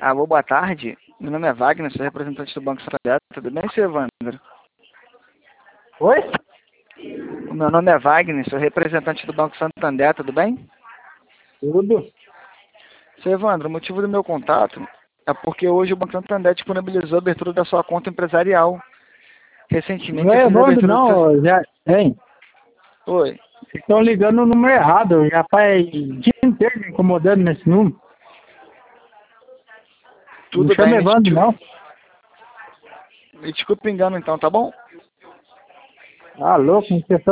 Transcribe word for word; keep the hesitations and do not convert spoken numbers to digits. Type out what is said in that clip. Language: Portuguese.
Alô, boa tarde. Meu nome é Wagner, sou representante do Banco Santander. Tudo bem, seu Evandro? Oi? O meu nome é Wagner, sou representante do Banco Santander. Tudo bem? Tudo. Seu Evandro, o motivo do meu contato é porque hoje o Banco Santander disponibilizou a abertura da sua conta empresarial. Não Recentemente eu é fiz a Evandro, abertura do seu... não. Já, hein? Oi. Vocês estão ligando o número errado. Já faz dia inteiro me incomodando nesse número. Não Tudo bem, chama me Evandro, desculpe, não. me desculpe o engano então, tá bom? Ah, louco, não